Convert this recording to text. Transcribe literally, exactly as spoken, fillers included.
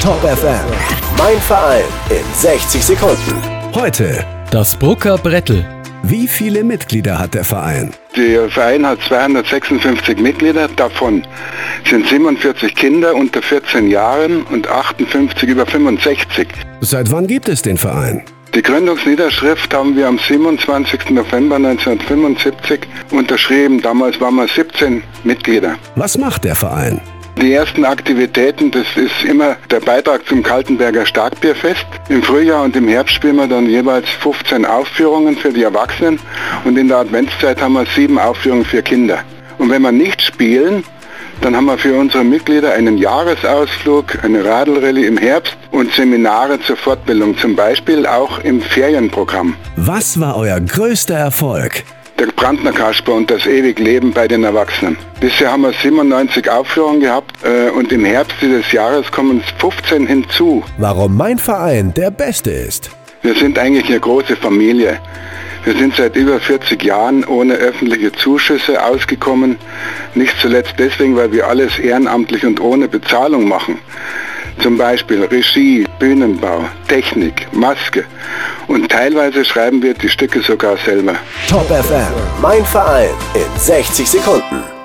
Top F M. Mein Verein in sechzig Sekunden. Heute das Brucker Brettel. Wie viele Mitglieder hat der Verein? Der Verein hat zweihundertsechsundfünfzig Mitglieder, davon sind siebenundvierzig Kinder unter vierzehn Jahren und achtundfünfzig über fünfundsechzig. Seit wann gibt es den Verein? Die Gründungsniederschrift haben wir am siebenundzwanzigsten November neunzehnhundertfünfundsiebzig unterschrieben. Damals waren wir siebzehn Mitglieder. Was macht der Verein? Die ersten Aktivitäten, das ist immer der Beitrag zum Kaltenberger Starkbierfest. Im Frühjahr und im Herbst spielen wir dann jeweils fünfzehn Aufführungen für die Erwachsenen und in der Adventszeit haben wir sieben Aufführungen für Kinder. Und wenn wir nicht spielen, dann haben wir für unsere Mitglieder einen Jahresausflug, eine Radlrallye im Herbst und Seminare zur Fortbildung, zum Beispiel auch im Ferienprogramm. Was war euer größter Erfolg? Der Brandner Kasper und das ewig Leben bei den Erwachsenen. Bisher haben wir siebenundneunzig Aufführungen gehabt äh, und im Herbst dieses Jahres kommen fünfzehn hinzu. Warum mein Verein der beste ist? Wir sind eigentlich eine große Familie. Wir sind seit über vierzig Jahren ohne öffentliche Zuschüsse ausgekommen. Nicht zuletzt deswegen, weil wir alles ehrenamtlich und ohne Bezahlung machen. Zum Beispiel Regie, Bühnenbau, Technik, Maske. Und teilweise schreiben wir die Stücke sogar selber. Top F M, mein Verein in sechzig Sekunden.